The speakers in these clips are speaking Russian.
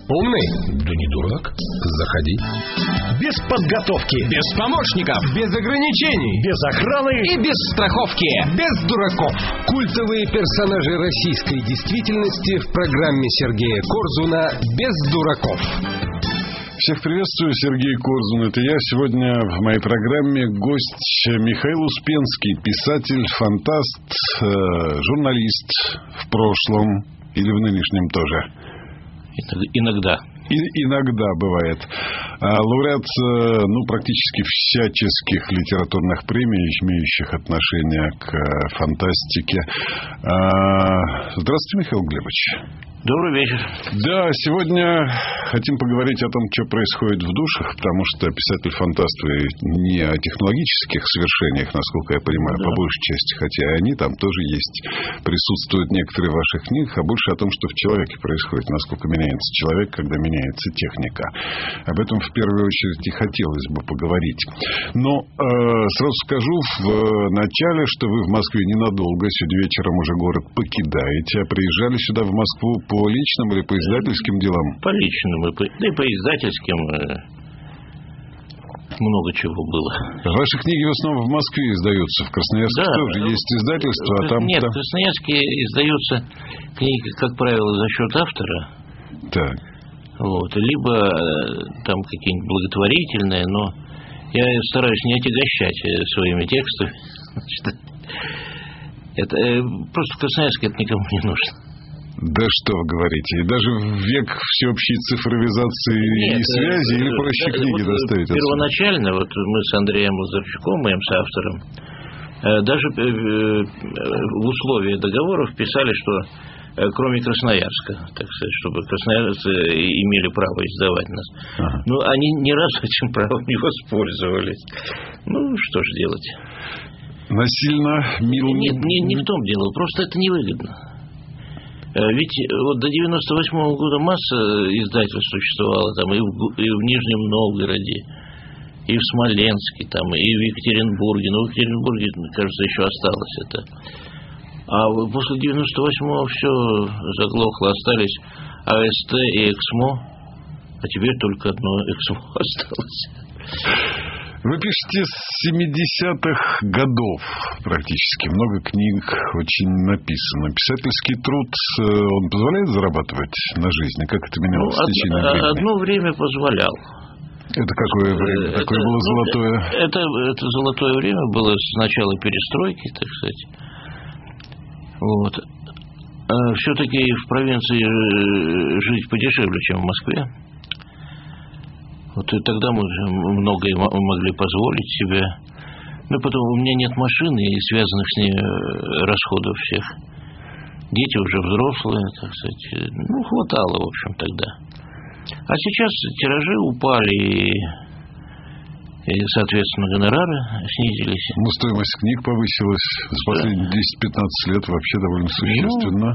Умный? Да не дурак. Заходи. Без подготовки. Без помощников. Без ограничений. Без охраны. И без страховки. Без дураков. Культовые персонажи российской действительности в программе Сергея Корзуна «Без дураков». Всех приветствую, Сергей Корзун, это я. Сегодня в моей программе гость Михаил Успенский, писатель, фантаст, журналист в прошлом или в нынешнем тоже. Иногда. Иногда бывает. Лауреат, практически всяческих литературных премий, имеющих отношение к фантастике. Здравствуйте, Михаил Глебович. Добрый вечер. Да, сегодня хотим поговорить о том, что происходит в душах, потому что писатель-фантаст вы не о технологических свершениях, насколько я понимаю, по большей части, хотя они там тоже есть, присутствуют некоторые в ваших книгах, а больше о том, что в человеке происходит, насколько меняется человек, когда меняется техника. Об этом в первую очередь и хотелось бы поговорить. Но сразу скажу в начале, что вы в Москве ненадолго, сегодня вечером уже город покидаете, а приезжали сюда в Москву по личным или по издательским делам? По личным, да и по издательским много чего было. Ваши книги в основном в Москве издаются, в Красноярске тоже есть издательство, а там... Нет, в Красноярске издаются книги, как правило, за счет автора. Так. Вот, либо там какие-нибудь благотворительные, но я стараюсь не отягощать своими текстами. Это просто в Красноярске это никому не нужно. Да что вы говорите? И даже в век всеобщей цифровизации и связи или проще книги доставить? Первоначально, мы с Андреем Лазарчуком, моим соавтором, даже в условия договоров писали, что кроме Красноярска, так сказать, чтобы красноярцы имели право издавать нас. Ага. Но они ни разу этим правом не воспользовались. Что же делать? Насильно, мило... Нет, не в том дело, просто это невыгодно. Ведь до 98-го года масса издательств существовала там и в Нижнем Новгороде, и в Смоленске, там, и в Екатеринбурге. Но в Екатеринбурге, кажется, еще осталось это. А после 98-го все заглохло, остались АСТ и Эксмо, а теперь только одно Эксмо осталось. Вы пишете с 70-х годов практически. Много книг очень написано. Писательский труд, он позволяет зарабатывать на жизнь? Как это менялось в течение времени? Одно время позволял. Это какое время? Какое было золотое? Это золотое время было с начала перестройки, так сказать. Вот. Все-таки в провинции жить подешевле, чем в Москве. И тогда мы многое могли позволить себе. Но потом у меня нет машины и связанных с ней расходов всех. Дети уже взрослые, так сказать. Хватало, в общем, тогда. А сейчас тиражи упали, и соответственно, гонорары снизились. Стоимость книг повысилась за последние 10-15 лет вообще довольно существенно.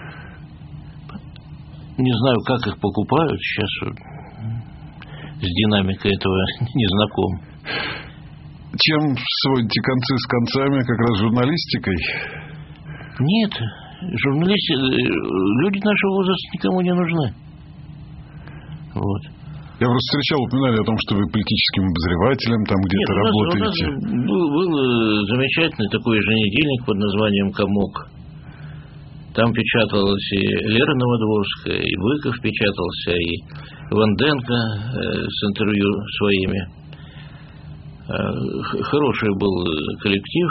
Не знаю, как их покупают сейчас. С динамикой этого не знаком. Чем сводите концы с концами? Как раз журналистикой? Нет. Люди нашего возраста никому не нужны. Вот. Я просто встречал, упоминали о том, что вы политическим обозревателем там где-то работаете. У нас был замечательный такой еженедельник под названием «Комок». Там печаталась и Лера Новодворская, и Быков печатался, и Ванденко с интервью своими. Хороший был коллектив.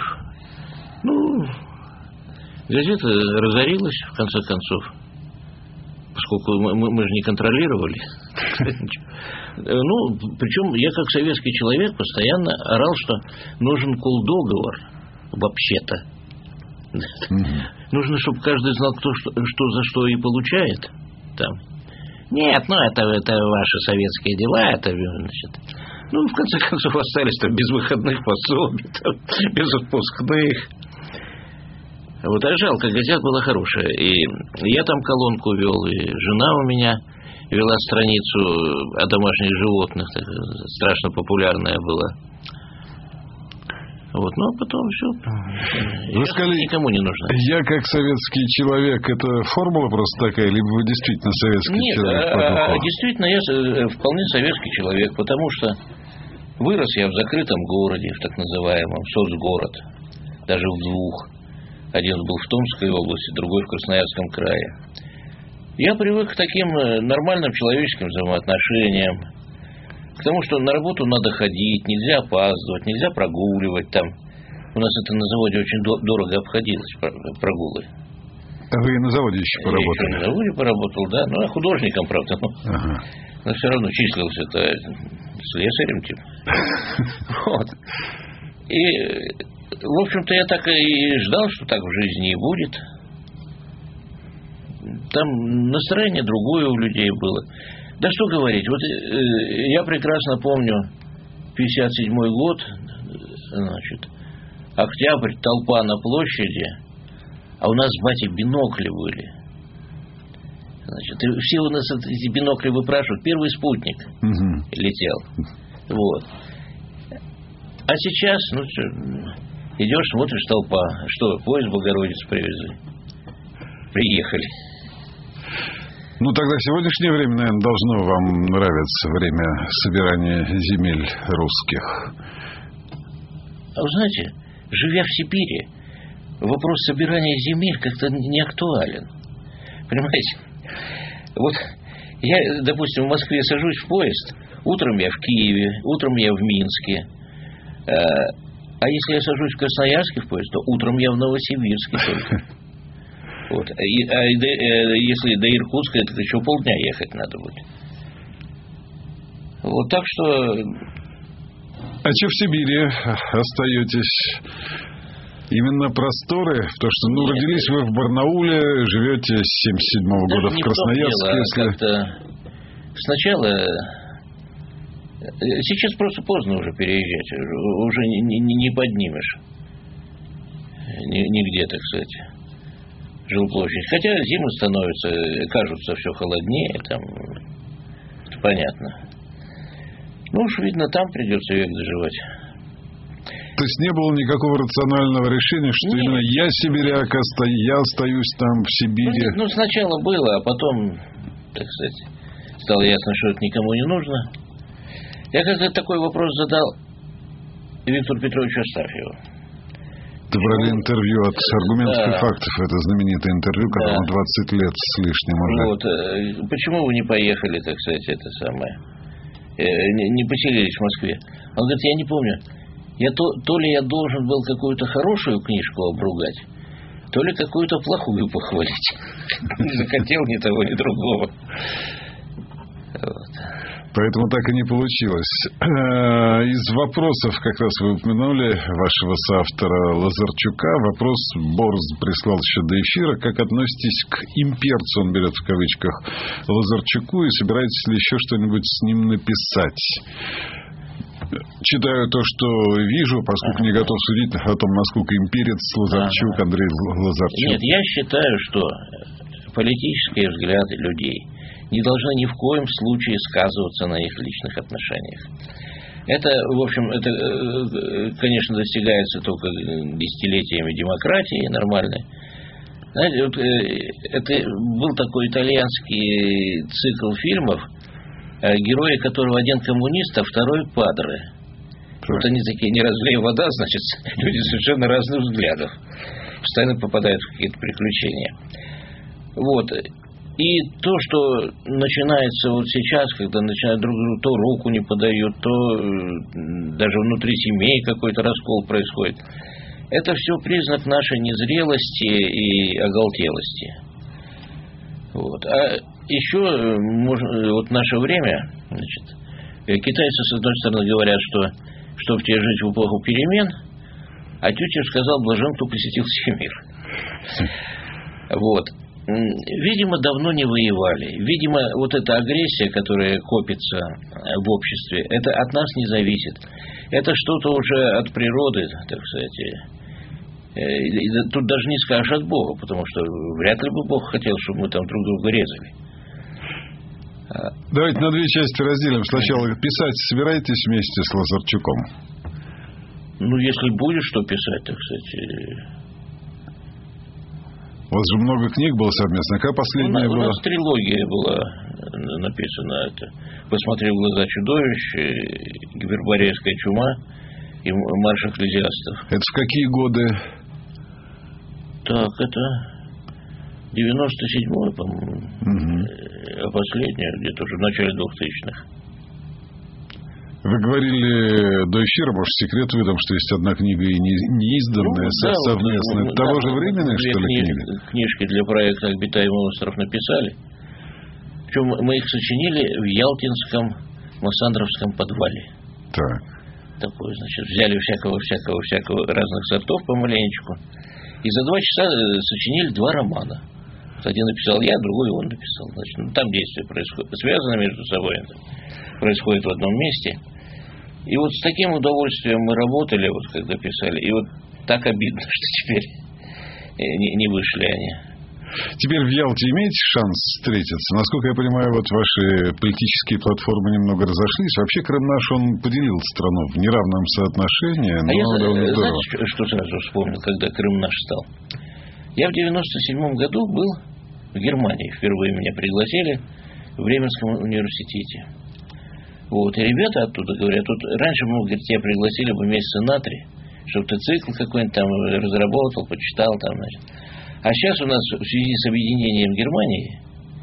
Газета разорилась, в конце концов, поскольку мы же не контролировали. Причем я, как советский человек, постоянно орал, что нужен колдоговор вообще-то. Нужно, чтобы каждый знал, кто что за что и получает там. Нет, это ваши советские дела, это, значит... в конце концов, остались там без выходных пособий, там, без отпускных. А жалко, газета была хорошая. И я там колонку вел, и жена у меня вела страницу о домашних животных, страшно популярная была. Вот, ну, а потом все. Вы сказали, никому не нужно. Я как советский человек, это формула просто такая, либо вы действительно советский человек? Нет, действительно, я вполне советский человек, потому что вырос я в закрытом городе, в так называемом соцгород, даже в двух. Один был в Томской области, другой в Красноярском крае. Я привык к таким нормальным человеческим взаимоотношениям, к тому, что на работу надо ходить, нельзя опаздывать, нельзя прогуливать там. У нас это на заводе очень дорого обходилось, прогулы. А вы и на заводе еще поработали? Я на заводе поработал, да. Ну, я художником, правда. Но все равно числился-то слесарем, типа. Вот. И, в общем-то, я так и ждал, что так в жизни и будет. Там настроение другое у людей было. Да что говорить, вот я прекрасно помню 57-й год, значит, октябрь, толпа на площади, а у нас с батей бинокли были. Значит, и все у нас эти бинокли выпрашивают. Первый спутник летел. Вот. А сейчас, ну что, идешь, смотришь, толпа. Что, поезд Богородицы привезли? Приехали. Ну, тогда в сегодняшнее время, наверное, должно вам нравиться время собирания земель русских. А вы знаете, живя в Сибири, вопрос собирания земель как-то не актуален. Понимаете? Вот я, допустим, в Москве сажусь в поезд, утром я в Киеве, утром я в Минске. А если я сажусь в Красноярске в поезд, то утром я в Новосибирске только. Вот. Если до Иркутска, это еще полдня ехать надо будет. Вот так что... А что в Сибири остаетесь? Именно просторы? Потому что, ну, родились вы в Барнауле, живете с 77-го года в Красноярске. Сначала... Сейчас просто поздно уже переезжать. Уже не поднимешь. Нигде, так сказать, жилплощадь. Хотя зимы становятся, кажутся все холоднее. Там, это понятно. Ну уж, видно, там придется век доживать. То есть не было никакого рационального решения, что именно я сибиряк, я остаюсь там в Сибири? Ну, сначала было, а потом, так сказать, стало ясно, что это никому не нужно. Я как-то такой вопрос задал Виктору Петровичу Астафьеву. Ты брали интервью от «Аргументов и фактов». Это знаменитое интервью, которому 20 лет с лишним уже. Вот. Почему вы не поехали, так сказать, это самое, не поселились в Москве? Он говорит, я не помню. То ли я должен был какую-то хорошую книжку обругать, то ли какую-то плохую похвалить. Не захотел ни того, ни другого. Поэтому так и не получилось. Из вопросов, как раз вы упомянули вашего соавтора Лазарчука, вопрос Борз прислал еще до эфира. Как относитесь к имперцу, он берет в кавычках, Лазарчуку, и собираетесь ли еще что-нибудь с ним написать? Читаю то, что вижу, поскольку не готов судить о том, насколько имперец Лазарчук, Андрей Лазарчук. Нет, я считаю, что политические взгляды людей не должны ни в коем случае сказываться на их личных отношениях. Это, в общем, это, конечно, достигается только десятилетиями демократии нормальной. Знаете, вот, это был такой итальянский цикл фильмов, герои которого один коммунист, а второй падре. Вот они такие, не разлей вода, значит, люди совершенно разных взглядов. Постоянно попадают в какие-то приключения. Вот. И то, что начинается вот сейчас, когда начинают друг другу, то руку не подают, то даже внутри семей какой-то раскол происходит, это все признак нашей незрелости и оголтелости. Вот. А еще вот в наше время, значит, китайцы, с одной стороны, говорят, что чтобы тебе жить в эпоху перемен, а Тютчев сказал, блажен, кто посетил сей мир. Вот. Видимо, давно не воевали. Видимо, вот эта агрессия, которая копится в обществе, это от нас не зависит. Это что-то уже от природы, так сказать. И тут даже не скажешь от Бога, потому что вряд ли бы Бог хотел, чтобы мы там друг друга резали. Давайте на две части разделим. Сначала писать собираетесь вместе с Лазарчуком? Ну, если будет что писать, так сказать. У вас же много книг было совместно. Какая последняя была? У нас трилогия была написана. Это «Посмотри в глаза чудовищ», «Гиперборейская чума» и «Марш экклезиастов». Это в какие годы? Так, это 97-й, по-моему. А последняя где-то уже в начале 2000-х. Вы говорили до эфира, может, секрет выдам, что есть одна книга и неизданная, совместная. Вот, того же времени, что ли, книга? Книжки для проекта «Обитаемый остров» написали. Причем мы их сочинили в Ялтинском Массандровском подвале. Так. Такое, значит, взяли всякого разных сортов помаленечку. И за 2 часа сочинили 2 романа. Один написал я, другой он написал. Значит, ну, там действия происходят, связаны между собой. Это происходит в одном месте. И вот с таким удовольствием мы работали, вот когда писали. И вот так обидно, что теперь не вышли они. Теперь в Ялте имеете шанс встретиться? Насколько я понимаю, вот ваши политические платформы немного разошлись. Вообще Крым наш, он поделил страну в неравном соотношении. Но знаете, что сразу вспомнил, когда Крым наш стал? Я в 97 году был в Германии. Впервые меня пригласили в Бременском университете. Вот, и ребята оттуда говорят, тут раньше мы, говорит, тебя пригласили бы месяца на 3, чтобы ты цикл какой-нибудь там разработал, почитал там, значит. А сейчас у нас в связи с объединением Германии,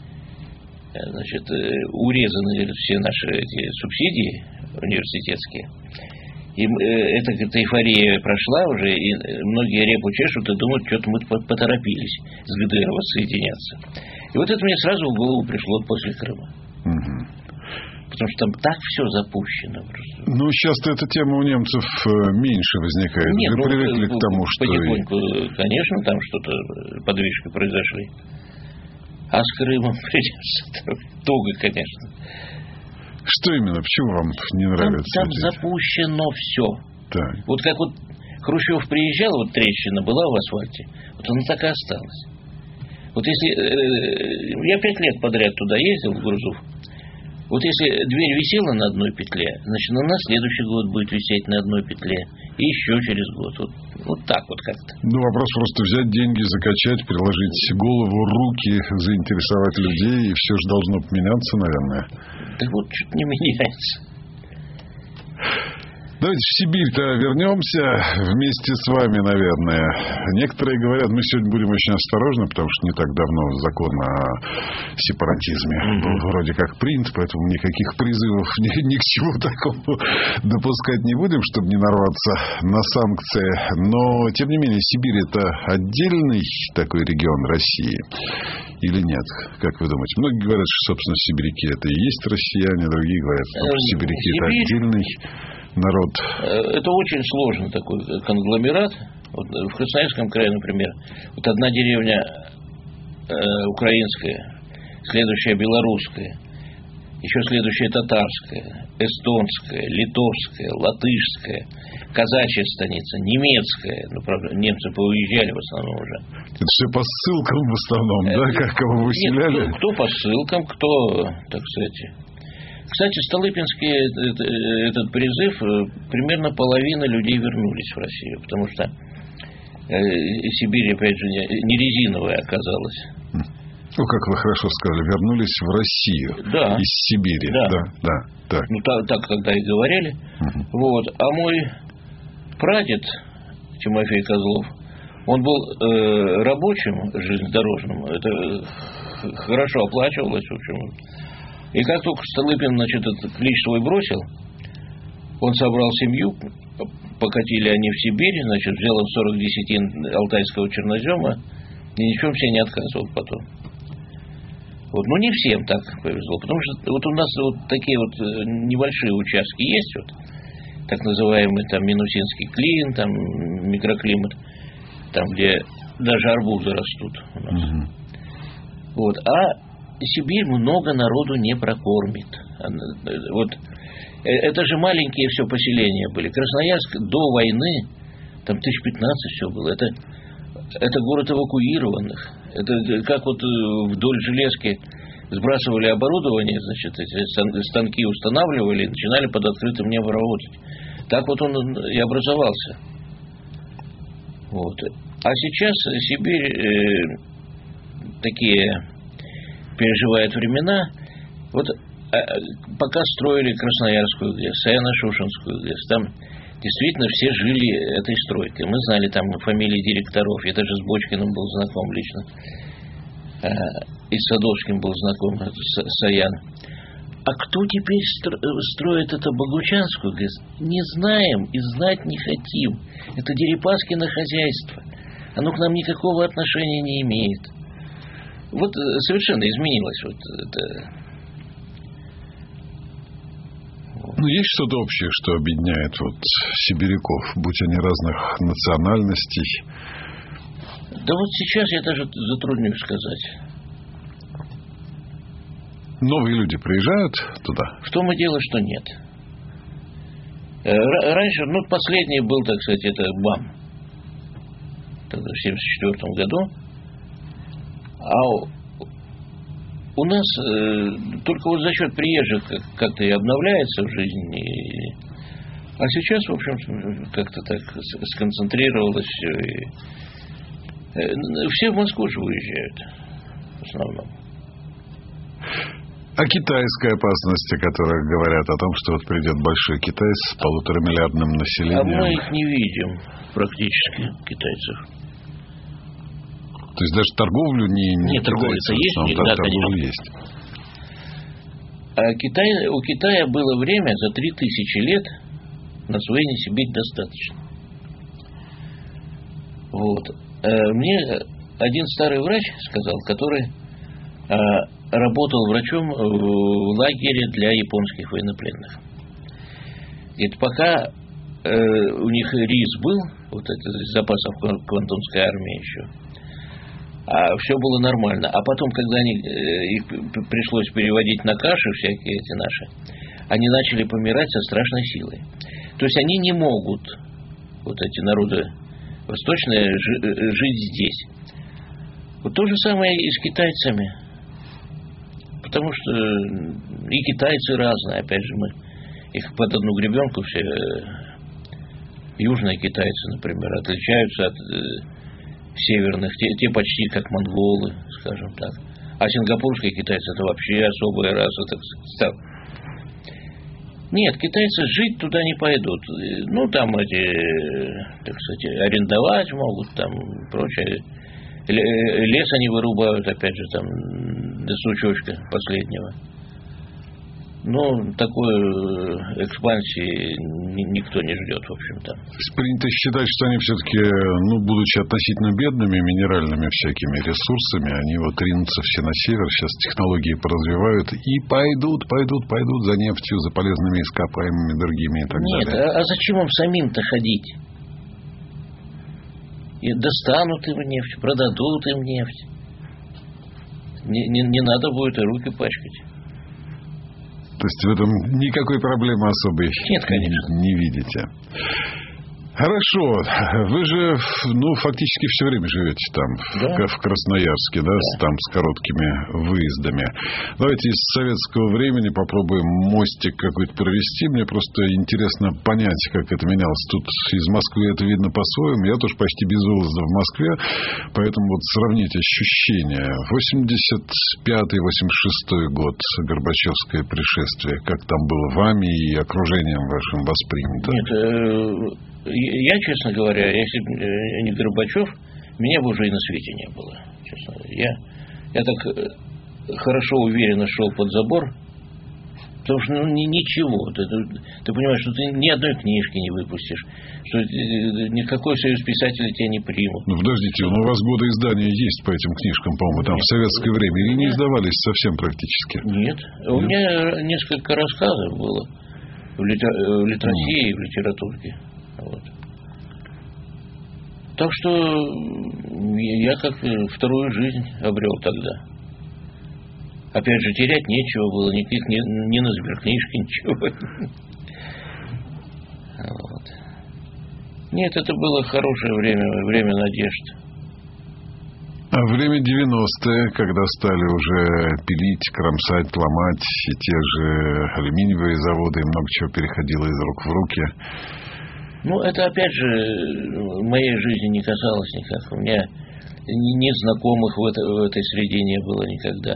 значит, урезаны все наши эти субсидии университетские. И эта эйфория прошла уже, и многие репу чешут и думают, что-то мы поторопились с ГДР воссоединяться. И вот это мне сразу в голову пришло после Крыма. Потому что там так все запущено. Просто. Ну, сейчас-то эта тема у немцев меньше возникает. Нет, вы привыкли к тому, что... Потихоньку, конечно, там что-то, подвижки произошли. А с Крымом придется туго, конечно. Что именно? Почему вам не нравится? Там запущено все. Так. Вот как вот Хрущев приезжал, вот трещина была в асфальте, вот она так и осталась. Вот если... Я 5 лет подряд туда ездил, в Грузов. Вот если дверь висела на одной петле, значит, она на следующий год будет висеть на одной петле. И еще через год. Вот так вот как-то. Ну, вопрос просто взять деньги, закачать, приложить голову, руки, заинтересовать людей, и все же должно поменяться, наверное. Так вот, что-то не меняется. Давайте в Сибирь-то вернемся вместе с вами, наверное. Некоторые говорят, мы сегодня будем очень осторожны, потому что не так давно закон о сепаратизме был вроде как принят, поэтому никаких призывов ни к чему такому допускать не будем, чтобы не нарваться на санкции. Но, тем не менее, Сибирь — это отдельный такой регион России или нет? Как вы думаете? Многие говорят, что, собственно, сибиряки — это и есть россияне, другие говорят, что сибиряки — это отдельный народ. Это очень сложный такой конгломерат. Вот в Красноярском крае, например, вот одна деревня украинская, следующая белорусская, еще следующая татарская, эстонская, литовская, латышская, казачья станица, немецкая. Ну, правда, немцы поуезжали в основном уже. Это все по ссылкам в основном, да? Как кого выселяли? Нет, кто по ссылкам, кто, так сказать... Кстати, Столыпинский этот призыв, примерно половина людей вернулись в Россию, потому что Сибирь, опять же, не резиновая оказалась. Ну, как вы хорошо сказали, вернулись в Россию. Да. Из Сибири. Да. Так. Ну, так тогда и говорили. Вот. А мой прадед, Тимофей Козлов, он был рабочим железнодорожным. Это хорошо оплачивалось, в общем. И как только Столыпин, значит, этот клич свой бросил, он собрал семью, покатили они в Сибирь, значит, взял им 40 десятин алтайского чернозема и ни в чем себе не отказывал потом. Вот. Но не всем так повезло, потому что вот у нас вот такие вот небольшие участки есть, вот, так называемый там Минусинский клин, там микроклимат, там, где даже арбузы растут у нас. Вот. А Сибирь много народу не прокормит. Вот это же маленькие все поселения были. Красноярск до войны, там 1015 все было. Это город эвакуированных. Это как вот вдоль железки сбрасывали оборудование, значит, эти станки устанавливали и начинали под открытым небом работать. Так вот он и образовался. Вот. А сейчас Сибирь такие переживает времена. Вот пока строили Красноярскую ГЭС, Саяно-Шушенскую ГЭС, там действительно все жили этой стройкой. Мы знали там фамилии директоров. Я даже с Бочкиным был знаком лично. И с Садовским был знаком, Саян. А кто теперь строит это Богучанскую ГЭС? Не знаем и знать не хотим. Это Дерипаскино хозяйство. Оно к нам никакого отношения не имеет. Вот совершенно изменилось вот это. Ну, есть что-то общее, что объединяет вот сибиряков, будь они разных национальностей? Да вот сейчас я даже затруднюсь сказать. Новые люди приезжают туда? В том и дело, что нет. Раньше, последний был, так сказать, это БАМ. Тогда в 1974 году. А у нас только вот за счет приезжих как-то и обновляется в жизни. А сейчас, в общем, как-то так сконцентрировалось все. Все в Москву же уезжают в основном. А китайская опасность, о которой говорят, о том, что вот придет большой Китай с 1,5-миллиардным населением. А мы их не видим практически, китайцев. То есть даже торговлю не торговля-то есть, да, конечно. Есть. А у Китая было время за 3000 лет на освоение Сибири достаточно. Вот. Мне один старый врач сказал, который работал врачом в лагере для японских военнопленных. И пока у них рис был, вот это из запасов Квантунской армии еще, а все было нормально. А потом, когда их пришлось переводить на каши всякие эти наши, они начали помирать со страшной силой. То есть они не могут, вот эти народы восточные, жить здесь. Вот то же самое и с китайцами. Потому что и китайцы разные. Опять же, мы их под одну гребенку все... Южные китайцы, например, отличаются от северных. Те почти как монголы, скажем так. А сингапурские китайцы — это вообще особая раса, так сказать. Нет, китайцы жить туда не пойдут. Ну, там эти, так сказать, арендовать могут, там прочее. Лес они вырубают, опять же, там, до сучочка последнего. Но такой экспансии никто не ждет, в общем-то. Принято считать, что они все-таки, будучи относительно бедными минеральными всякими ресурсами, они вот ринутся все на север, сейчас технологии поразвивают и пойдут за нефтью, за полезными ископаемыми другими и так далее. Нет, а зачем им самим-то ходить? И достанут им нефть, продадут им нефть. Не надо будет и руки пачкать. То есть в этом никакой проблемы особой нет, конечно. Не видите. Хорошо. Вы же, фактически все время живете там, да? В Красноярске, да, там с короткими выездами. Давайте из советского времени попробуем мостик какой-то провести. Мне просто интересно понять, как это менялось. Тут из Москвы это видно по-своему. Я тоже почти без выезда в Москве, поэтому вот сравнить ощущения. 85-86 год, Горбачевское пришествие. Как там было вами и окружением вашим воспринято? Нет, я, честно говоря, если бы не Горбачев, меня бы уже и на свете не было. Честно. Я так хорошо, уверенно шел под забор, потому что ничего. Ты понимаешь, что ты ни одной книжки не выпустишь, что никакой союз писателей тебя не примут. Подождите, у вас годы издания есть по этим книжкам, по-моему, там в советское время, или не издавались совсем практически? Нет. У меня несколько рассказов было в литературе и в литературке. Вот. Так что я как вторую жизнь обрел тогда. Опять же, терять нечего было, никаких ни на сберкнижке, ничего. Вот. Нет, это было хорошее время надежд. А время 90-е, когда стали уже пилить, кромсать, ломать, и те же алюминиевые заводы, и много чего переходило из рук в руки. Ну, это, опять же, моей жизни не касалось никак. У меня ни знакомых в этой среде не было никогда.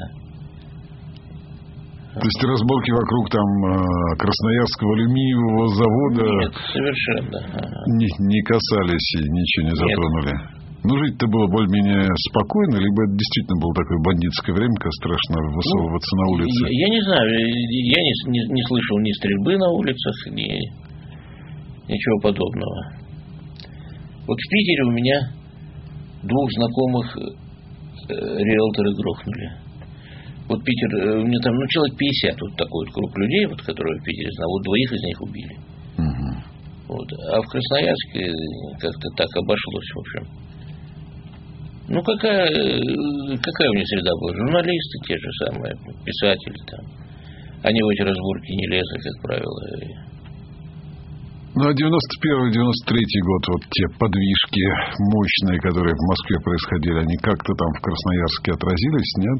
То есть разборки вокруг там Красноярского алюминиевого завода... Нет, совершенно. Не касались и ничего не затронули. Нет. Ну, жить-то было более-менее спокойно, либо это действительно было такое бандитское время, когда страшно высовываться на улице? Я не знаю, я не слышал ни стрельбы на улицах, ничего подобного. Вот в Питере у меня 2 знакомых риэлторы грохнули. Вот Питер, у меня там, человек 50, вот такой вот круг людей, вот, которые в Питере знал, вот 2 из них убили. Угу. Вот. А в Красноярске как-то так обошлось, в общем. Ну, какая у них среда была? Журналисты те же самые, писатели там. Они в эти разборки не лезли, как правило. Ну, а 91-93 год, вот те подвижки мощные, которые в Москве происходили, они как-то там в Красноярске отразились, нет?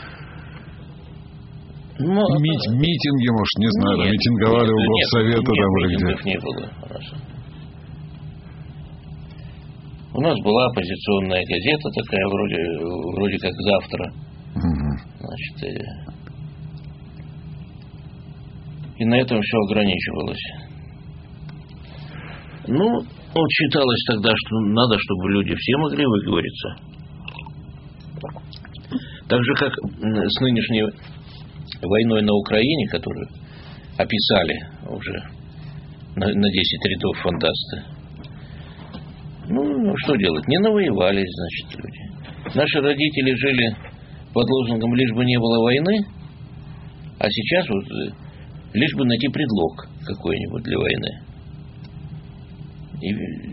Ну, митинги, может, не знаю, нет, митинговали у Горсовета там или где? Не было у нас. У нас была оппозиционная газета такая, вроде как «Завтра». Угу. Значит, и на этом все ограничивалось. Ну, вот считалось тогда, что надо, чтобы люди все могли выговориться. Так же, как с нынешней войной на Украине, которую описали уже на 10 рядов фантасты. Ну, что делать? Не навоевались, значит, люди. Наши родители жили под лозунгом «лишь бы не было войны», а сейчас вот лишь бы найти предлог какой-нибудь для войны. И,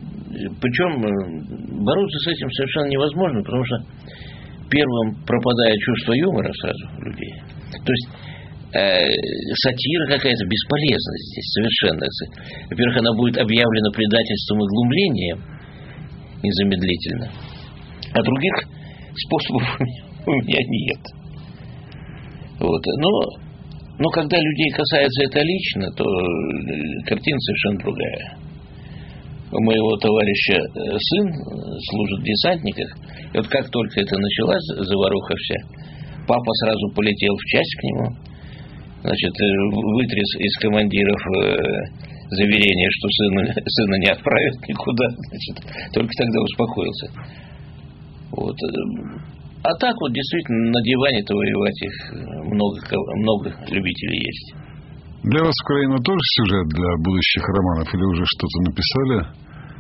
причем бороться с этим совершенно невозможно, потому что первым пропадает чувство юмора сразу у людей. То есть сатира какая-то бесполезна здесь совершенно. Во-первых, она будет объявлена предательством и глумлением незамедлительно. А других способов у меня нет. Вот. Но когда людей касается это лично, то картина совершенно другая. У моего товарища сын служит в десантниках, и вот как только это началась заваруха вся, папа сразу полетел в часть к нему, значит, вытряс из командиров заверение, что сына не отправят никуда, значит, только тогда успокоился. Вот. А так вот действительно на диване-то воевать их много любителей есть. Для вас Украина тоже сюжет для будущих романов или уже что-то написали?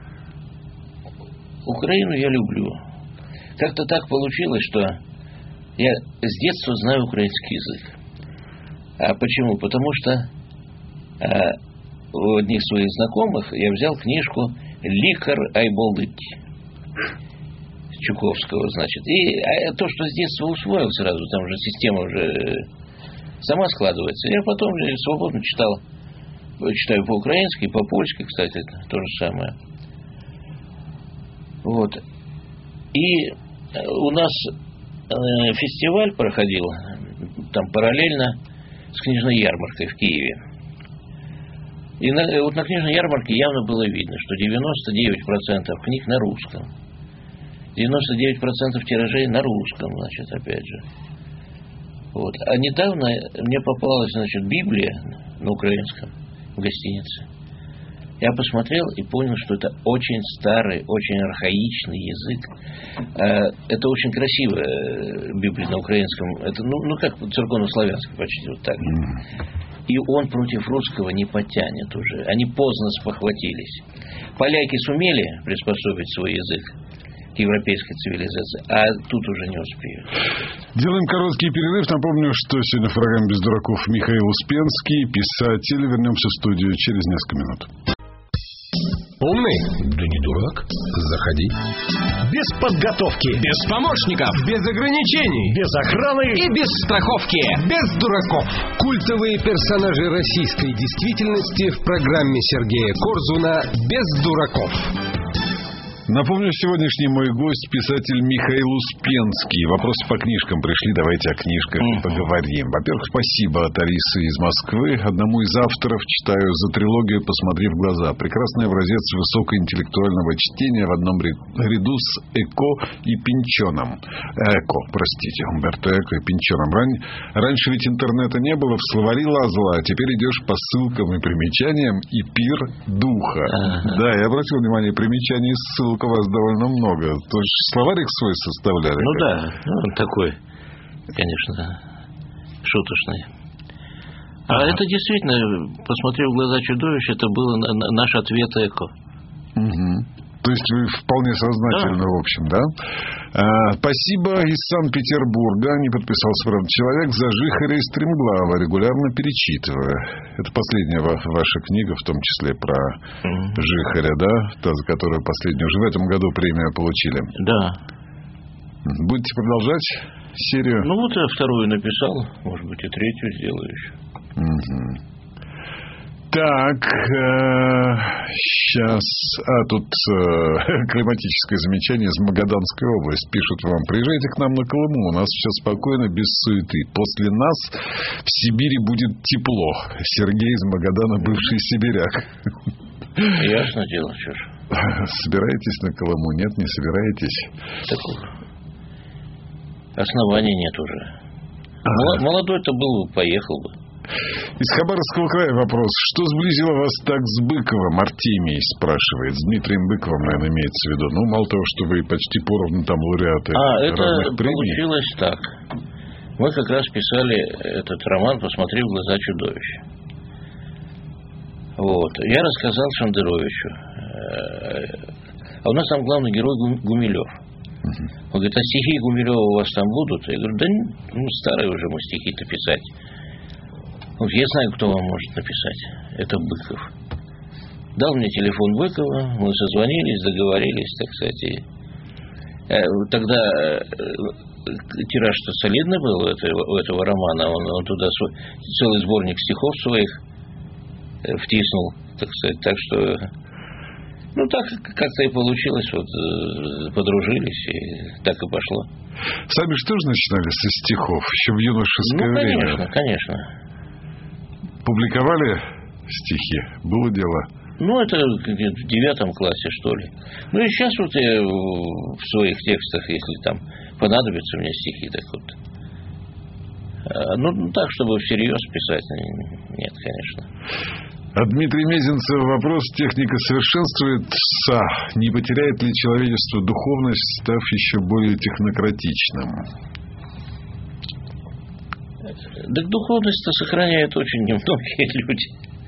Украину я люблю. Как-то так получилось, что я с детства знаю украинский язык. А почему? Потому что у одних своих знакомых я взял книжку «Ликар Айболдыти» Чуковского, значит. И то, что с детства усвоил сразу, там же система уже сама складывается. Я потом свободно читаю по-украински, по-польски, кстати, это то же самое. Вот. И у нас фестиваль проходил там параллельно с книжной ярмаркой в Киеве. И вот на книжной ярмарке явно было видно, что 99% книг на русском. 99% тиражей на русском, значит, опять же. Вот. А недавно мне попалась, значит, Библия на украинском в гостинице. Я посмотрел и понял, что это очень старый, очень архаичный язык. Это очень красивая Библия на украинском. Это, ну как церковно-славянский почти вот так же. И он против русского не потянет уже. Они поздно спохватились. Поляки сумели приспособить свой язык к европейской цивилизации, а тут уже не успеют. Делаем короткий перерыв. Напомню, что сегодня в программе «Без дураков» Михаил Успенский, писатель. Вернемся в студию через несколько минут. Умный? Да не дурак. Заходи. Без подготовки. Без помощников. Без ограничений. Без охраны. И без страховки. Без дураков. Культовые персонажи российской действительности в программе Сергея Корзуна «Без дураков». Напомню, сегодняшний мой гость писатель Михаил Успенский. Вопросы по книжкам пришли, давайте о книжках поговорим. Во-первых, спасибо от Алисы из Москвы. Одному из авторов читаю за трилогию «Посмотри в глаза». Прекрасный образец высокоинтеллектуального чтения в одном ряду с Эко и Пинчоном. Умберто Эко и Пинчоном. Раньше ведь интернета не было, в словари лазало, а теперь идешь по ссылкам и примечаниям, и пир духа. Да, я обратил внимание, примечаний и ссылок у вас довольно много. То есть словарик свой составляли? Ну да, он такой, конечно, шуточный. А это действительно, посмотрев в глаза чудовища, это был наш ответ Эко. То есть вы вполне сознательно, в общем, да? Спасибо из Санкт-Петербурга. Не подписался, правда, человек. За Жихаря и Стремглава регулярно перечитываю. Это последняя ваша книга, в том числе про Жихаря, да? Та, за которую последнюю уже в этом году премию получили. Да. Будете продолжать серию? Ну, вот я вторую написал. Может быть, и третью сделаю еще. Так, сейчас... тут климатическое замечание из Магаданской области. Пишут вам: приезжайте к нам на Колыму. У нас сейчас спокойно, без суеты. После нас в Сибири будет тепло. Сергей из Магадана, бывший сибиряк. Ясно дело, что ж. Собираетесь на Колыму? Нет, не собираетесь? Такого оснований нет уже. Молодой-то был, поехал бы. Из Хабаровского края вопрос. Что сблизило вас так с Быковым? Артемий спрашивает. С Дмитрием Быковым, наверное, имеется в виду. Ну, мало того, что вы почти поровну там лауреаты разных премий. Получилось так. Мы как раз писали этот роман «Посмотри в глаза чудовища». Вот. Я рассказал Шендеровичу. А у нас там главный герой Гумилев. Он говорит: а стихи Гумилева у вас там будут? Я говорю: да старые уже мы стихи-то писать. Вот я знаю, кто вам может написать. Это Быков. Дал мне телефон Быкова, мы созвонились, договорились, так сказать. Тогда тираж-то солидный был у этого романа. Он туда целый сборник стихов своих втиснул, так сказать. Так что, ну, так как-то и получилось. Вот, подружились, и так и пошло. Сами что же начинали со стихов? Еще в юношеское время? Конечно. Публиковали стихи? Было дело? Ну, это в 9 классе, что ли. Ну, и сейчас вот я в своих текстах, если там понадобятся мне стихи, так вот. Ну, так, чтобы всерьез писать, нет, конечно. От Дмитрия Мезенцева вопрос: техника совершенствуется. Не потеряет ли человечество духовность, став еще более технократичным? Так духовность-то сохраняют очень немногие люди.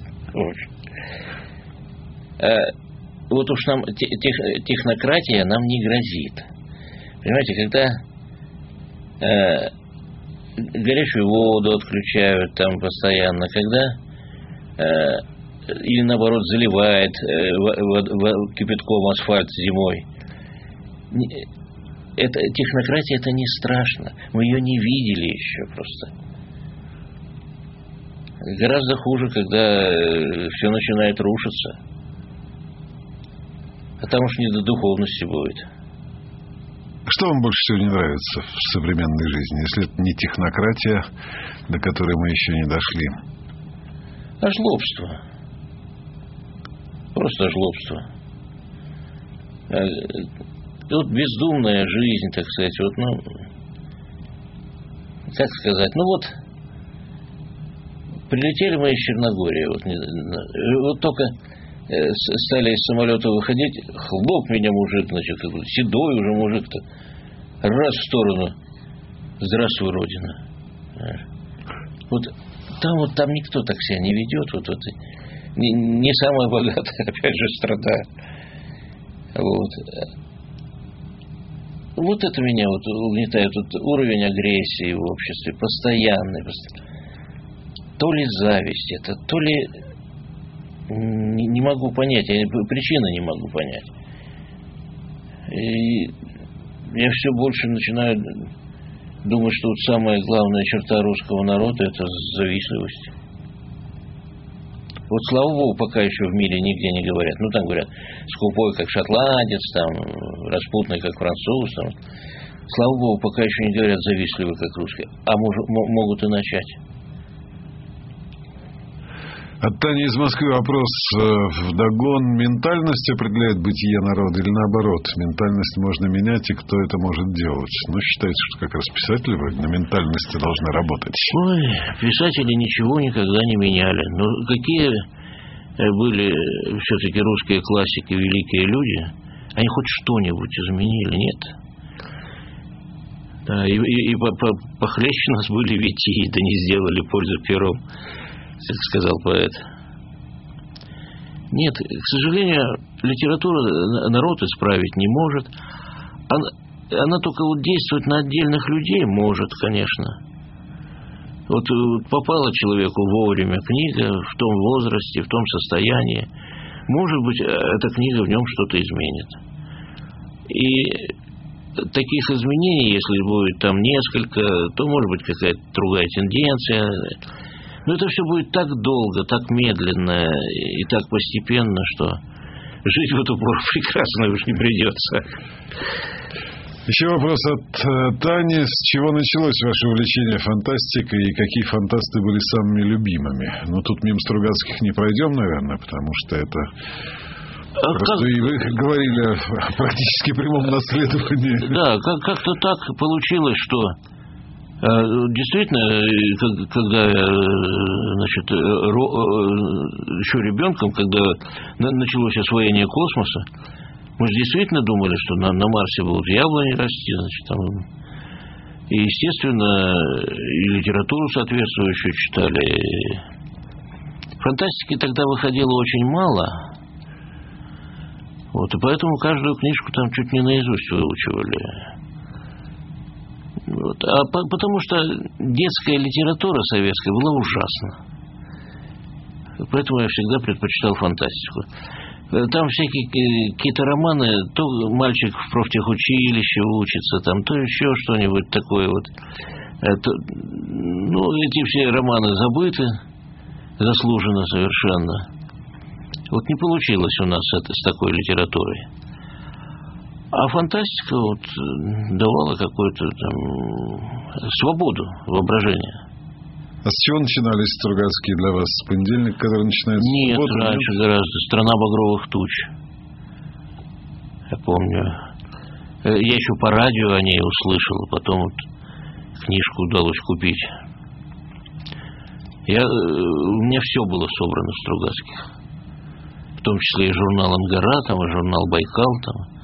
Вот уж нам технократия нам не грозит. Понимаете, когда горячую воду отключают там постоянно, когда или наоборот заливает кипятком асфальт зимой. Технократия это не страшно. Мы ее не видели еще просто. Гораздо хуже, когда все начинает рушиться. А там уж не до духовности будет. Что вам больше всего не нравится в современной жизни, если это не технократия, до которой мы еще не дошли? Жлобство. Просто жлобство. Вот бездумная жизнь, так сказать, вот, ну, как сказать, ну вот, прилетели мы из Черногории, вот только стали из самолета выходить, хлоп меня мужик, значит, седой уже мужик-то, раз в сторону, здравствуй, Родина. Вот там никто так себя не ведет, вот не самая богатая, опять же, страна. Вот это меня вот угнетает, вот уровень агрессии в обществе постоянный. То ли зависть это, то ли не могу понять, я причины не могу понять. И я все больше начинаю думать, что вот самая главная черта русского народа — это завистливость. Вот, слава богу, пока еще в мире нигде не говорят. Ну, там говорят, скупой, как шотландец, там, распутный, как француз. Там. Слава богу, пока еще не говорят завистливый, как русский. А могут и начать. От Тани из Москвы вопрос вдогон. Ментальность определяет бытие народа или наоборот? Ментальность можно менять, и кто это может делать? Ну, считается, что как раз писатели на ментальности должны работать. Ой, писатели ничего никогда не меняли. Но какие были все-таки русские классики, великие люди, они хоть что-нибудь изменили? Нет. Да, и похлеще нас были витии, да не сделали пользу пером, как сказал поэт. Нет, к сожалению, литература народ исправить не может. Она только вот действовать на отдельных людей может, конечно. Вот попала человеку вовремя книга, в том возрасте, в том состоянии. Может быть, эта книга в нем что-то изменит. И таких изменений, если будет там несколько, то может быть какая-то другая тенденция. Но это все будет так долго, так медленно и так постепенно, что жить в эту пору прекрасно уж не придется. Еще вопрос от Тани. С чего началось ваше увлечение фантастикой и какие фантасты были самыми любимыми? Ну, тут мимо Стругацких не пройдем, наверное, потому что это... Просто и вы говорили о практически прямом наследовании. Да, как-то так получилось, что действительно, когда значит, еще ребенком, когда началось освоение космоса, мы же действительно думали, что на Марсе будут яблони расти, значит, там, и, естественно, и литературу соответствующую читали. Фантастики тогда выходило очень мало, вот, и поэтому каждую книжку там чуть не наизусть выучивали. Вот. Потому что детская литература советская была ужасна. Поэтому я всегда предпочитал фантастику. Там всякие какие-то романы, то мальчик в профтехучилище учится, там, то еще что-нибудь такое вот. Ну, эти все романы забыты, заслуженно совершенно. Вот не получилось у нас это с такой литературой. А фантастика вот давала какую-то там свободу воображения. А с чего начинались Стругацкие для вас? С понедельника, который начинается? Нет, раньше гораздо. «Страна багровых туч». Я помню. Я еще по радио о ней услышал, потом вот книжку удалось купить. У меня все было собрано в Стругацких. В том числе и журнал «Ангара», там, и журнал «Байкал». Там.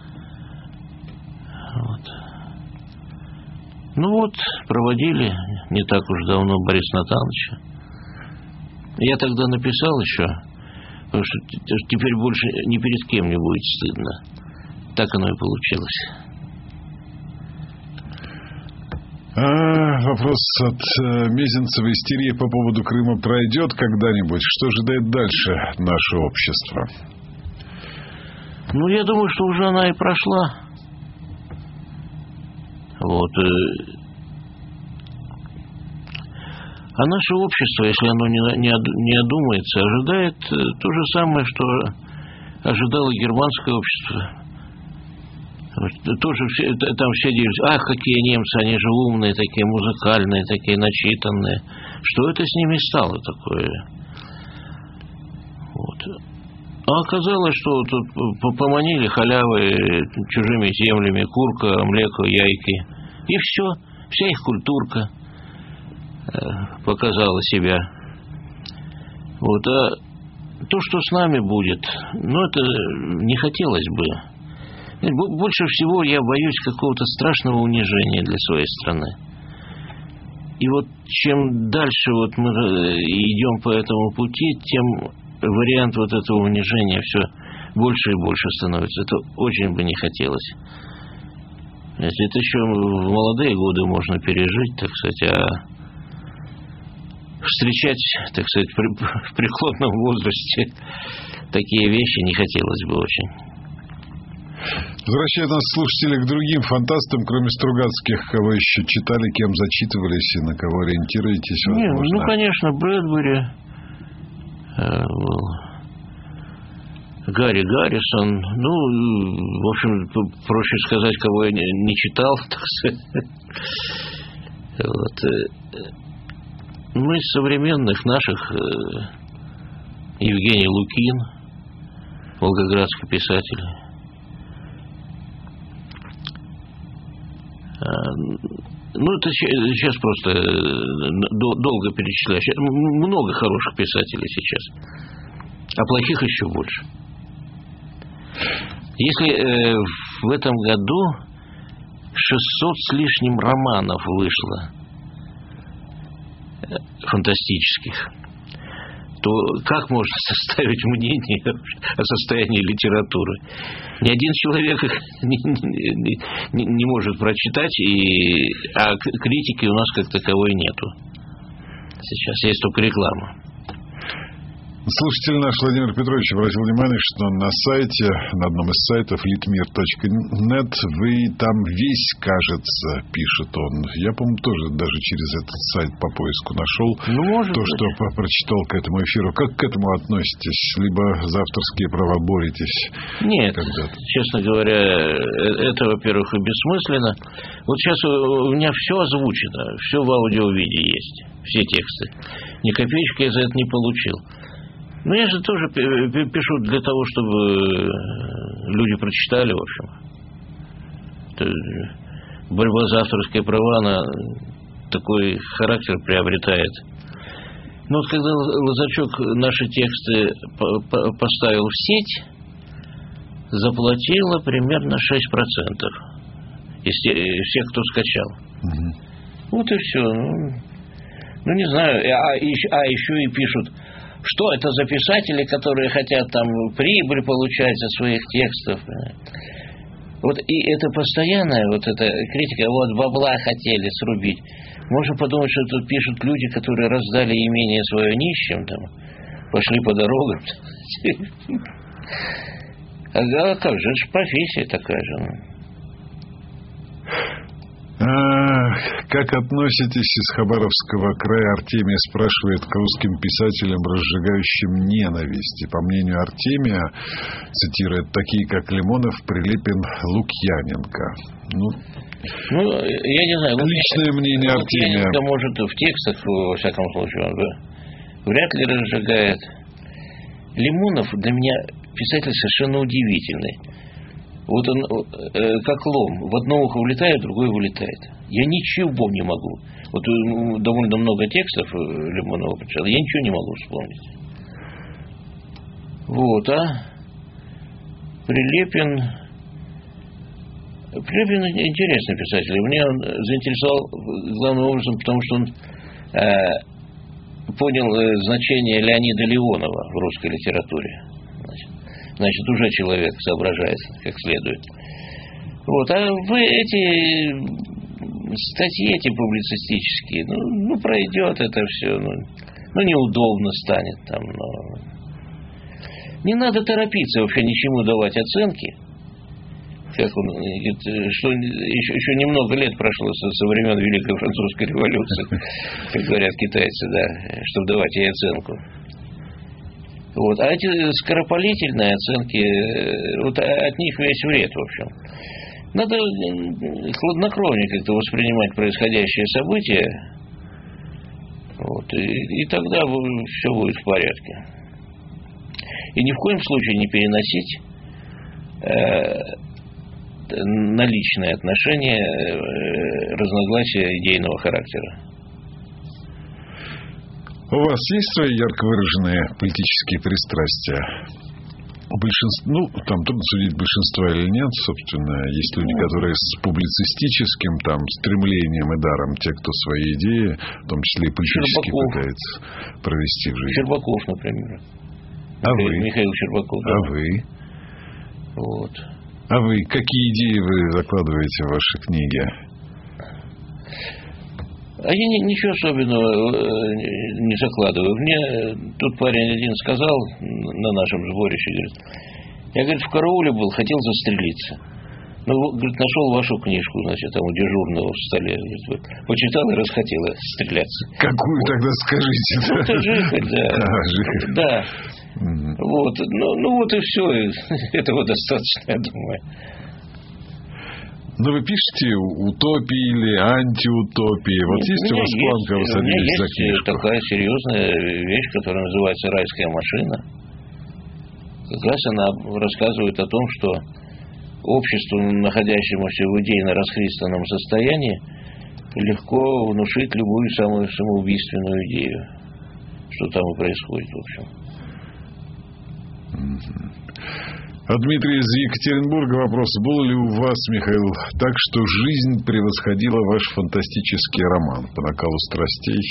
Вот. Ну вот, проводили не так уж давно Бориса Натановича. Я тогда написал еще, потому что теперь больше ни перед кем не будет стыдно. Так оно и получилось. Вопрос от Мезенцева. Истерия по поводу Крыма пройдет когда-нибудь? Что ожидает дальше наше общество? Ну, я думаю, что уже она и прошла. Вот. А наше общество, если оно не одумается, ожидает то же самое, что ожидало германское общество. Тоже там все делятся: ах, какие немцы, они же умные, такие музыкальные, такие начитанные. Что это с ними стало такое? Вот. А оказалось, что тут поманили халявы чужими землями, курка, млеко, яйки. И все, вся их культурка показала себя. Вот. А то, что с нами будет, ну, это не хотелось бы. Больше всего я боюсь какого-то страшного унижения для своей страны. И вот чем дальше вот мы идем по этому пути, тем вариант вот этого унижения все больше и больше становится. Это очень бы не хотелось. Это еще в молодые годы можно пережить, так сказать, а встречать, так сказать, в преклонном возрасте такие вещи не хотелось бы очень. Возвращая нас, слушатели, к другим фантастам, кроме Стругацких, кого еще читали, кем зачитывались и на кого ориентируетесь? Ну, конечно, Брэдбери, Гарри Гаррисон. В общем, проще сказать, кого я не читал, так сказать. Мы из современных наших Евгений Лукин, волгоградский писатель. Это сейчас просто долго перечислять. Много хороших писателей сейчас, а плохих еще больше. Если в этом году 600 с лишним романов вышло фантастических, то как можно составить мнение о состоянии литературы? Ни один человек их не может прочитать, а критики у нас как таковой нету. Сейчас есть только реклама. Слушатель наш Владимир Петрович обратил внимание, что на сайте, на одном из сайтов litmir.net, вы там весь, кажется, пишет он. Я, по-моему, тоже даже через этот сайт по поиску нашел то, что прочитал к этому эфиру. Как к этому относитесь? Либо за авторские права боретесь? Нет, когда-то? Честно говоря, это, во-первых, и бессмысленно. Вот сейчас у меня все озвучено, все в аудиовиде есть, все тексты. Ни копеечки я за это не получил. Но я же тоже пишу для того, чтобы люди прочитали, в общем. Борьба за авторские права, она такой характер приобретает. Но вот когда Лазарчук наши тексты поставил в сеть, заплатила примерно 6% из всех, кто скачал. Вот и все. Не знаю. Еще и пишут, что это за писатели, которые хотят там прибыль получать за своих текстов. Вот и это постоянная вот эта критика, вот бабла хотели срубить. Можно подумать, что тут пишут люди, которые раздали имение свое нищим, там, пошли по дорогам. А как же, это же профессия такая же. Как относитесь из Хабаровского края? Артемия спрашивает к русским писателям, разжигающим ненависть. И по мнению Артемия, цитирует, такие как Лимонов, Прилепин, Лукьяненко. Я не знаю. Личное мнение Артемия. Лукьяненко, может, в текстах, во всяком случае, он вряд ли разжигает. Лимонов для меня писатель совершенно удивительный. Вот он, как лом, в одно ухо влетает, в другое вылетает. Я ничего не могу. Вот довольно много текстов Лимонова прочитал, я ничего не могу вспомнить. Вот, Прилепин интересный писатель. Меня он заинтересовал главным образом, потому что он понял значение Леонида Леонова в русской литературе. Значит, уже человек соображает как следует. Вот, а вы эти статьи, эти публицистические, пройдет это все, неудобно станет там, Не надо торопиться вообще ничему давать оценки. Как он говорит, что еще немного лет прошло со времен Великой Французской революции, как говорят китайцы, чтобы давать ей оценку. Вот. А эти скоропалительные оценки, вот от них весь вред, в общем. Надо хладнокровнее как-то воспринимать происходящее событие, вот, и тогда все будет в порядке. И ни в коем случае не переносить на личные отношения разногласия идейного характера. У вас есть свои ярко выраженные политические пристрастия? Там трудно судить, большинство или нет, собственно. Есть люди, которые с публицистическим стремлением и даром, те, кто свои идеи, в том числе и политически, пытается провести в жизнь. Щербаков, например. Михаил Щербаков. А вы? Вот. А вы? Какие идеи вы закладываете в ваши книги? А я ничего особенного не закладываю. Мне тут парень один сказал на нашем сборище, говорит, я, в карауле был, хотел застрелиться. Ну, говорит, нашел вашу книжку, значит, там у дежурного в столе. Говорит, почитал и расхотела стреляться. Какую вот. Тогда скажите? Ну, это Жихарь, да. Жихарь. Да. Вот. Ну, вот и все. Этого достаточно, я думаю. Но вы пишете утопии или антиутопии? Вот есть у вас план, когда вы садитесь за книжку? Есть такая серьезная вещь, которая называется «Райская машина». Как раз она рассказывает о том, что обществу, находящемуся в идейно расхристанном состоянии, легко внушить любую самую самоубийственную идею, что там и происходит, в общем. А Дмитрий из Екатеринбурга вопрос. Было ли у вас, Михаил, так, что жизнь превосходила ваш фантастический роман по накалу страстей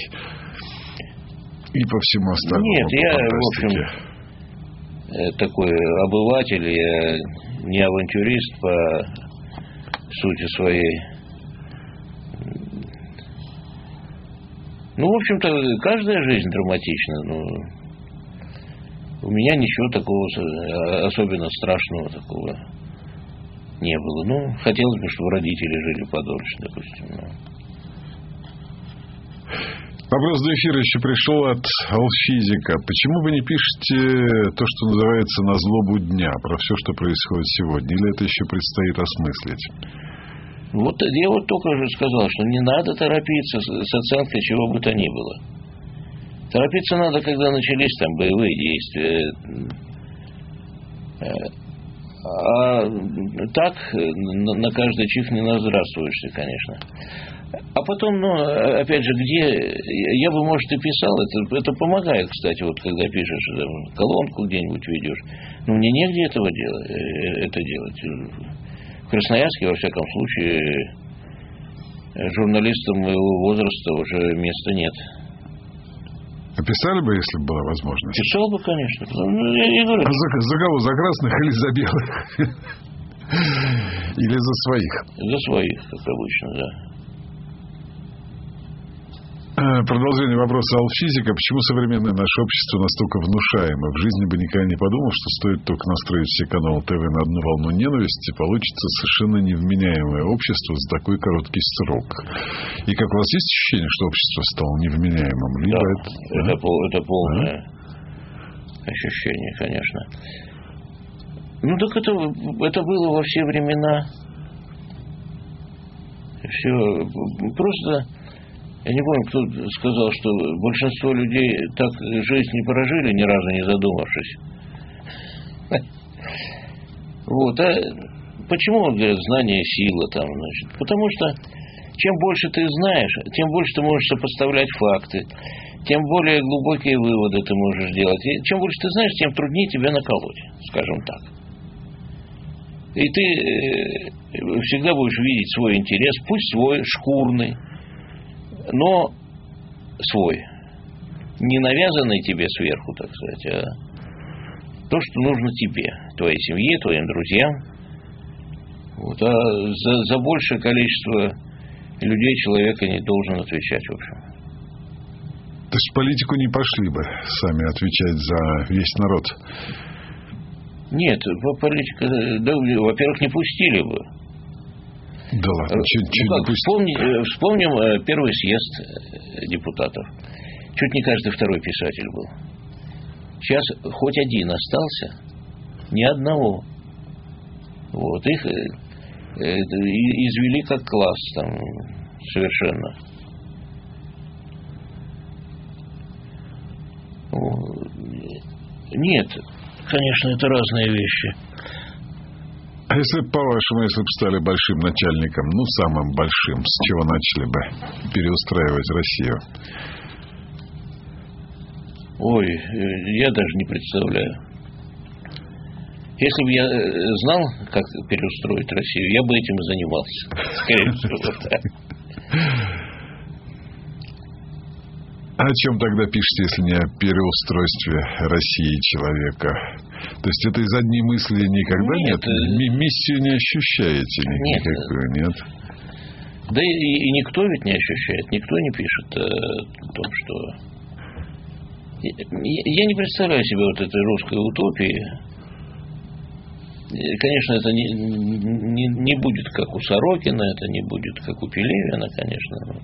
и по всему остальному? Нет, я, в общем, такой обыватель, я не авантюрист по сути своей. Ну, в общем-то, каждая жизнь драматична, но у меня ничего такого особенно страшного такого не было. Ну, хотелось бы, чтобы родители жили подольше, допустим. Вопрос до эфира еще пришел от Алфизика. Почему вы не пишете то, что называется «На злобу дня», про все, что происходит сегодня? Или это еще предстоит осмыслить? Вот я вот только же сказал, что не надо торопиться с оценкой чего бы то ни было. Торопиться надо, когда начались там боевые действия. А так на каждый чих не наздравствуешься, конечно. А потом, ну, опять же, где... Я бы, может, и писал, это помогает, кстати, вот когда пишешь, там, колонку где-нибудь ведешь. Но мне негде это делать. В Красноярске, во всяком случае, журналистам моего возраста уже места нет. А писали бы, если бы была возможность? Писал бы, конечно. Я говорю, за кого? За красных или за белых? Или за своих? За своих, как обычно, да. Продолжение вопроса Алфизика. Почему современное наше общество настолько внушаемо? В жизни бы никогда не подумал, что стоит только настроить все каналы ТВ на одну волну ненависти, получится совершенно невменяемое общество за такой короткий срок. И как у вас есть ощущение, что общество стало невменяемым? Либо да, это полное ощущение, конечно. Ну, так это было во все времена. Все просто... Я не помню, кто сказал, что большинство людей так жизнь не прожили, ни разу не задумавшись. Вот. А почему, говорят, знание сила там, значит? Потому что чем больше ты знаешь, тем больше ты можешь сопоставлять факты, тем более глубокие выводы ты можешь делать. И чем больше ты знаешь, тем труднее тебя наколоть, скажем так. И ты всегда будешь видеть свой интерес, пусть свой, шкурный, но свой. Не навязанный тебе сверху, так сказать, а то, что нужно тебе, твоей семье, твоим друзьям. Вот. А за большее количество людей человека не должен отвечать, в общем. То есть в политику не пошли бы сами отвечать за весь народ? Нет, политика, да, во-первых, не пустили бы. Да ладно, вспомним первый съезд депутатов. Чуть не каждый второй писатель был. Сейчас хоть один остался, ни одного. Вот, их извели как класс там совершенно. Нет, конечно, это разные вещи. А если бы, по-вашему, если бы стали большим начальником, ну, самым большим, с чего начали бы переустраивать Россию? Ой, я даже не представляю. Если бы я знал, как переустроить Россию, я бы этим и занимался. Скорее всего, да. А о чем тогда пишете, если не о переустройстве России человека? То есть это из одной мысли никогда нет? Миссию не ощущаете никакую, нет? Да и никто ведь не ощущает, никто не пишет о том, что... Я не представляю себе вот этой русской утопии. Конечно, это не будет как у Сорокина, это не будет как у Пелевина, конечно.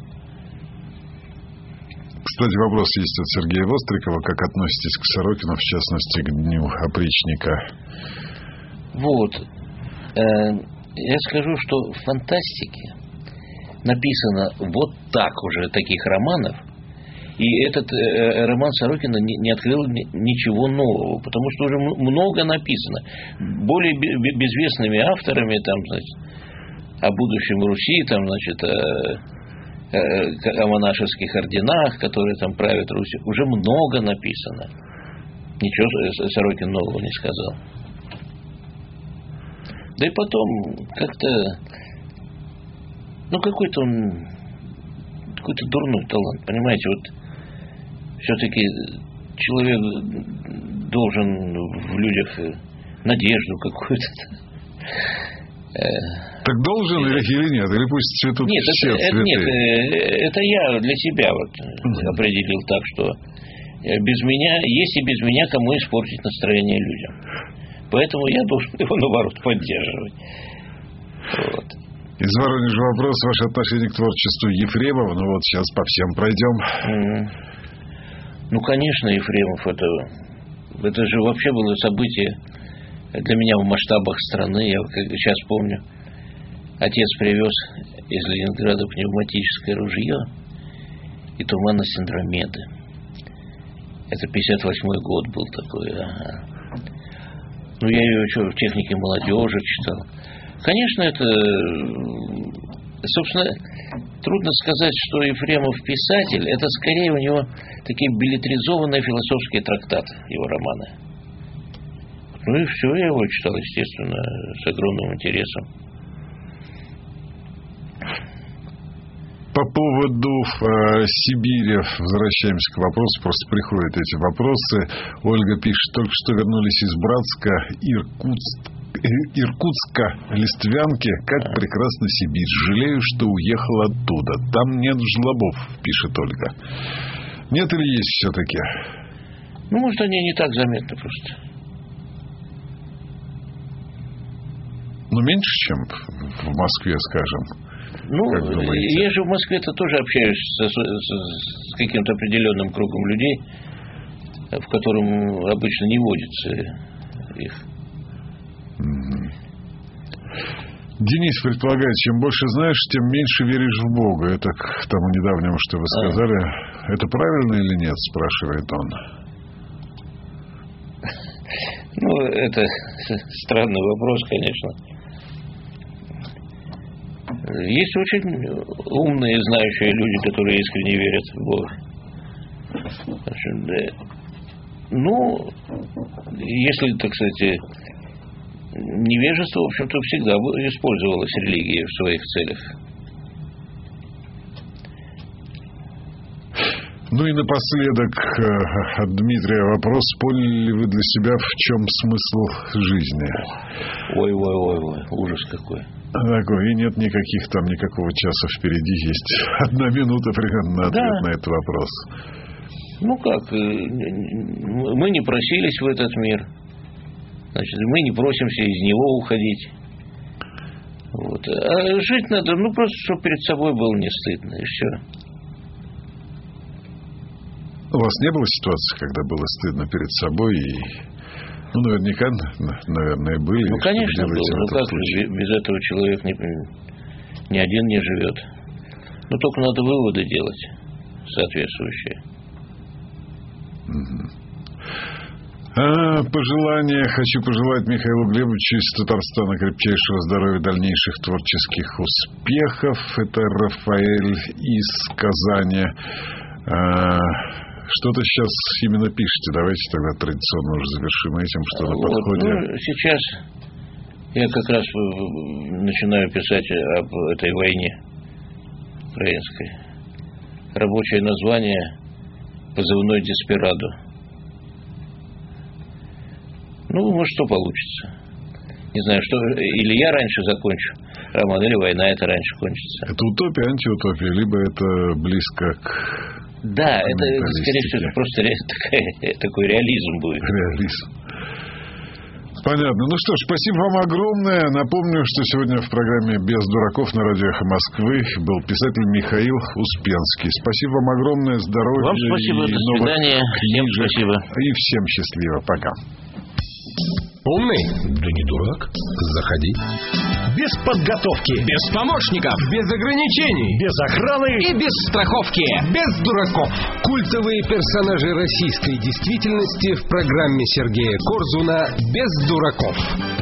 Кстати, вопрос есть от Сергея Вострикова. Как относитесь к Сорокину, в частности, к Дню опричника? Вот. Я скажу, что в фантастике написано вот так уже таких романов, и этот роман Сорокина не открыл ничего нового, потому что уже много написано. Более безвестными авторами, там, значит, о будущем Руси, там, значит, о монашеских орденах, которые там правят Русью, уже много написано. Ничего Сорокин нового не сказал. Да и потом как-то, какой-то дурной талант, понимаете, вот все-таки человек должен в людях надежду какую-то. Так должен или нет? Или пусть цветут все цветы? Нет, это я для себя вот определил так, что без меня, если без меня, кому испортить настроение людям. Поэтому я должен его, наоборот, поддерживать. Вот. Из Воронежа вопрос. Ваше отношение к творчеству Ефремова? Ну вот сейчас по всем пройдем. Ну, конечно, Ефремов, это же вообще было событие для меня в масштабах страны. Я сейчас помню, отец привез из Ленинграда пневматическое ружье и туманность Андромеды. Это 58-й год был такой. Ага. Ну, я ее еще в технике молодежи читал. Конечно, это, собственно, трудно сказать, что Ефремов писатель. Это скорее у него такие билетризованные философские трактаты, его романы. Ну и все, я его читал, естественно, с огромным интересом. По поводу Сибири, возвращаемся к вопросу, просто приходят эти вопросы. Ольга пишет, только что вернулись из Братска, Иркутска, Листвянки. Как прекрасна Сибирь. Жалею, что уехал оттуда. Там нет жлобов, пишет Ольга. Нет или есть все-таки? Ну, может, они не так заметны просто. Ну, меньше, чем в Москве, скажем. Ну, я же в Москве-то тоже общаюсь с каким-то определенным кругом людей, в котором обычно не водится их. Денис предполагает, чем больше знаешь, тем меньше веришь в Бога. Это к тому недавнему, что вы сказали. Это правильно или нет, спрашивает он. Ну, это странный вопрос, конечно. Есть очень умные, знающие люди, которые искренне верят в Бога. Ну, если, так сказать, невежество, в общем-то, всегда использовалось религией в своих целях. Ну и напоследок от Дмитрия вопрос. Поняли ли вы для себя, в чем смысл жизни? Ой, ужас какой. Такой, и нет никакого часа впереди. Есть 1 минута примерно на ответ на этот вопрос. Ну как, мы не просились в этот мир. Значит, мы не просимся из него уходить. Вот. А жить надо, просто, чтобы перед собой было не стыдно, и все. У вас не было ситуации, когда было стыдно перед собой? Наверняка, наверное, были. Ну, конечно, было. Как без этого человек ни один не живет. Только надо выводы делать соответствующие. Хочу пожелать Михаилу Глебовичу из Татарстана крепчайшего здоровья, дальнейших творческих успехов. Это Рафаэль из Казани. Что-то сейчас именно пишете. Давайте тогда традиционно уже завершим этим, что на подходе. Сейчас я как раз начинаю писать об этой войне украинской. Рабочее название позывной «Деспирадо». Может, что получится. Не знаю, что... Или я раньше закончу роман, или война это раньше кончится. Это утопия, антиутопия, либо это близко к... Да, это, скорее всего, просто такой реализм будет. Реализм. Понятно. Ну что ж, спасибо вам огромное. Напомню, что сегодня в программе «Без дураков» на радио «Эхо Москвы» был писатель Михаил Успенский. Спасибо вам огромное. Здоровья. Вам спасибо. До свидания. Всем спасибо. И всем счастливо. Пока. Умный? Да не дурак. Заходи. Без подготовки. Без помощников. Без ограничений. Без охраны. И без страховки. Без дураков. Культовые персонажи российской действительности в программе Сергея Корзуна «Без дураков».